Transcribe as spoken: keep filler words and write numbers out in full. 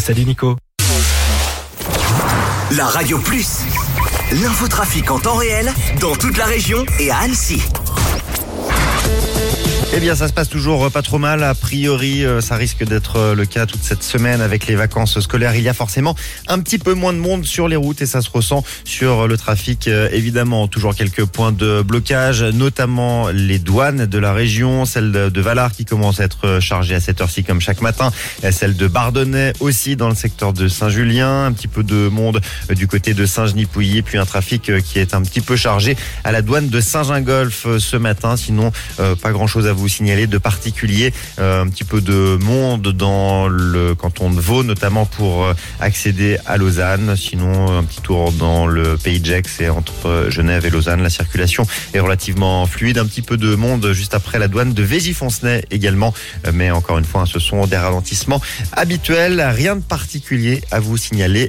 Salut Nico. La Radio Plus, l'infotrafic en temps réel dans toute la région et à Annecy. Eh bien, ça se passe toujours pas trop mal. A priori, ça risque d'être le cas toute cette semaine avec les vacances scolaires. Il y a forcément un petit peu moins de monde sur les routes et ça se ressent sur le trafic. Évidemment, toujours quelques points de blocage, notamment les douanes de la région, celle de Valard qui commence à être chargée à cette heure-ci comme chaque matin, celle de Bardonnay aussi dans le secteur de Saint-Julien, un petit peu de monde du côté de Saint-Genis-Pouilly, puis un trafic qui est un petit peu chargé à la douane de Saint-Gingolph ce matin. Sinon, pas grand-chose à vous signaler de particulier, euh, un petit peu de monde dans le canton de Vaud, notamment pour euh, accéder à Lausanne. Sinon, un petit tour dans le pays de Gex et entre Genève et Lausanne. La circulation est relativement fluide. Un petit peu de monde juste après la douane de Vésy-Foncenay également. Mais encore une fois, ce sont des ralentissements habituels. Rien de particulier à vous signaler